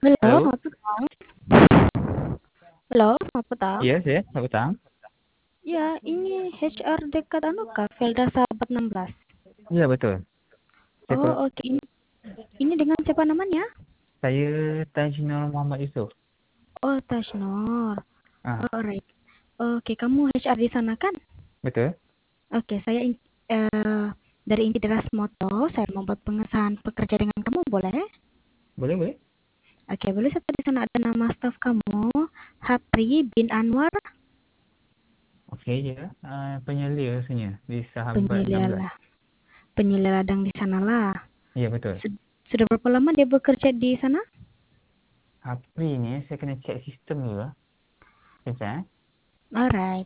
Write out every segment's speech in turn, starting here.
Halo, Halo, selamat petang. Halo, selamat petang. iya saya, selamat petang. Ya, ini HR dekat anu kah? Felda Sahabat 16. Iya betul. Siapa? Oh, oke. Ini dengan siapa namanya? Saya Tajnul Muhammad Yusof. Oh, Tasnor. Ah, Oh, alright. Oke, kamu HR di sana kan? betul. Oke, saya dari Inti Deras Moto. Saya membuat pengesahan pekerja dengan kamu, boleh? Boleh, boleh. Oke, boleh saya di sana ada nama staf kamu, Hapri bin Anwar. Okey ya. Penyelia rasanya di Sahabat Penyelia 16. lah. Penyelia ladang di sana lah. Iya betul. Sudah berapa lama dia bekerja di sana? April ni saya kena check sistem dulu lah. Sekejap eh. Alright.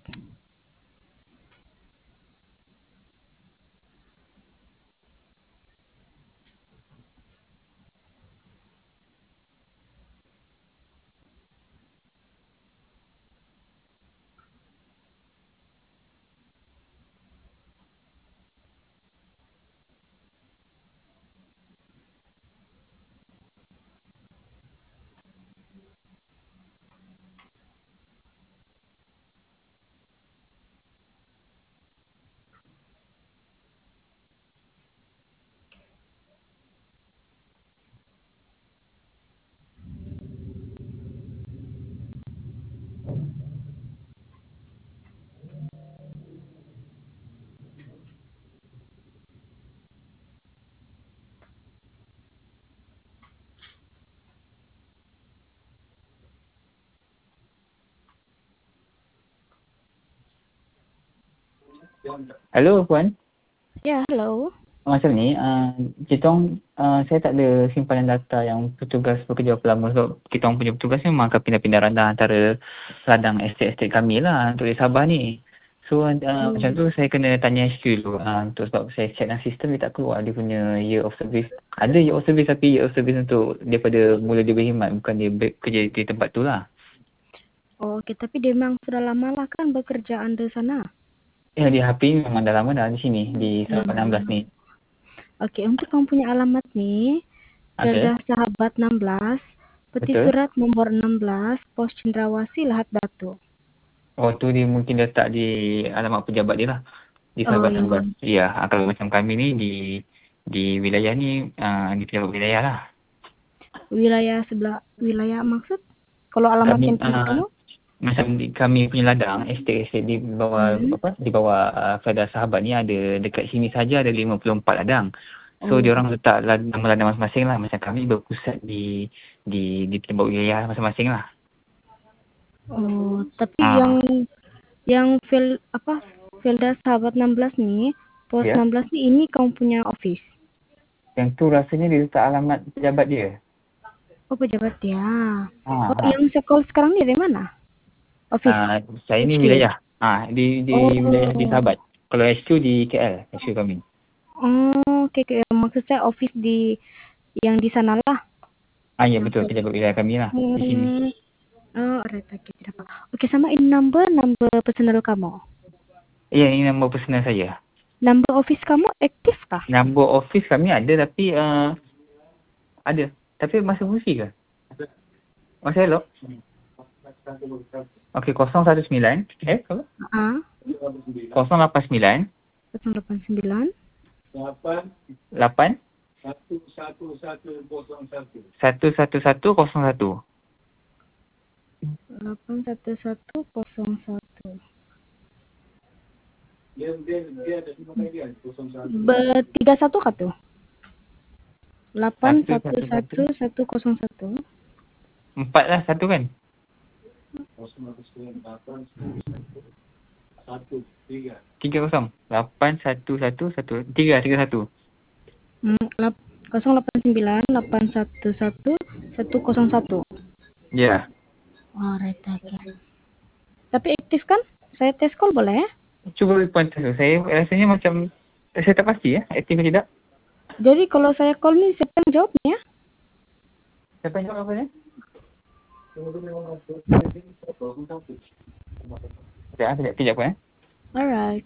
Hello Puan. Ya, halo. Macam ni, saya tak ada simpanan data yang petugas bekerja berapa lama sebab kita orang punya petugas ni memang akan pindah-pindah randah antara ladang estate-estate kami lah untuk di Sabah ni. So macam tu saya kena tanya HQ dulu untuk sebab saya check dalam sistem dia tak keluar dia punya year of service. Ada year of service tapi year of service untuk daripada mula dia berkhidmat bukan dia kerja di tempat tu lah. Oh, oke, tapi dia memang sudah lama lah kan bekerja Anda sana? Ya di HP memang dah lama dah di sini di Sudah Sabah 16 lama. ni. Oke, untuk kamu punya alamat nih, Okey, Felda Sahabat 16, Peti betul. Surat nomor 16, Pos Cendrawasih, Lahat Batu. Oh tu dia mungkin letak di alamat pejabat dia lah. Di Oh, Sabah yang 16. Ya, kalau macam kami ni di wilayah ni di pejabat wilayah lah. wilayah sebelah, wilayah maksud? Kalau alamat Kami yang tempat kamu? macam kami punya ladang estate di bawah Hmm. di bawah Felda Sahabat ni ada dekat sini saja ada 54 ladang. So Oh, dia orang letak nama ladang masing-masing lah. Macam kami berpusat di pejabat wilayah masing-masing lah. oh, tapi Ah, Felda Sahabat 16 nih, Pos ya. 16 nih ini kamu punya office. Yang tu rasanya dia letak alamat pejabat dia. Oh, pejabat ya. Oh, Ha. yang sekolah sekarang nih dari mana? Office, Saya ni HQ. wilayah. Di wilayah di Oh, Sahabat. Kalau HQ di KL, HQ kami. oh, oke, oke. Maksud saya office yang di sana lah. Ya Yang betul, ke, pejabat wilayah kami lah di sini. hmm, oh, alright, oke, tidak apa. Oke, sama ini number personal kamu. Ya, ini nombor personal saya. Number office kamu aktif kah? Nombor office kami ada tapi ada. Tapi masih fungsi ke? Masih elok? Okey, 019. Apa? Ah, 089 089 8 11101. 81101. 31 kah tuh? 111. 811101. 4 lah, 1 kan? 30. 8111. 0898111101. Ya. Alright, oke. Tapi aktif kan? Saya tes call boleh ya? Cuba puan test. Saya rasanya macam saya tak pasti aktif ke tidak. Jadi kalau saya call nih siapa yang jawab nih ya? Siapa yang jawab apa ni? Sekejap puan. Alright.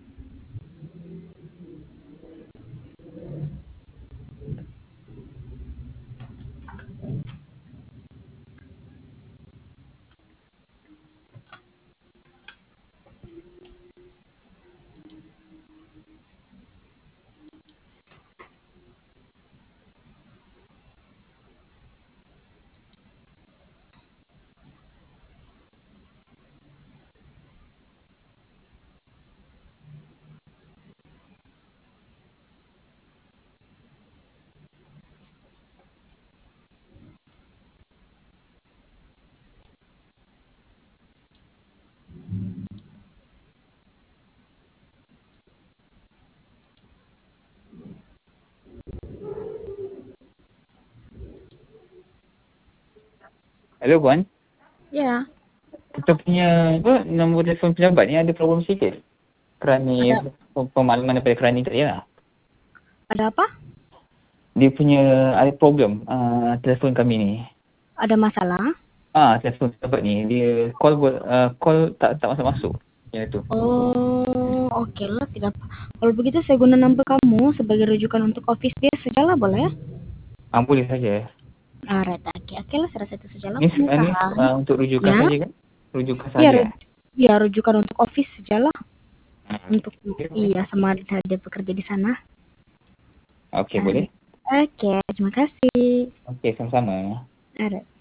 Hello Puan. Ya. Kita punya nombor telefon pejabat ni ada problem sikit. Kerani pemakluman daripada kerani tadi lah. Ada apa? Dia punya ada problem telefon kami ni. Ada masalah? Telefon pejabat ni dia call tak masuk-masuk. Yang tu. Oh, okey lah, tidak apa. Kalau begitu saya guna nombor kamu sebagai rujukan untuk office dia sajalah, boleh? Boleh saja. Alright, okey lah, saya rasa itu sajalah Ni pengesahan. untuk rujukan Ya? saja kan? Rujukan Ya, saja. ya, rujukan untuk office sajalah. Untuk Okay. sama ada pekerja di sana. Okey, boleh. Okey, terima kasih. Okey, sama-sama. Alright.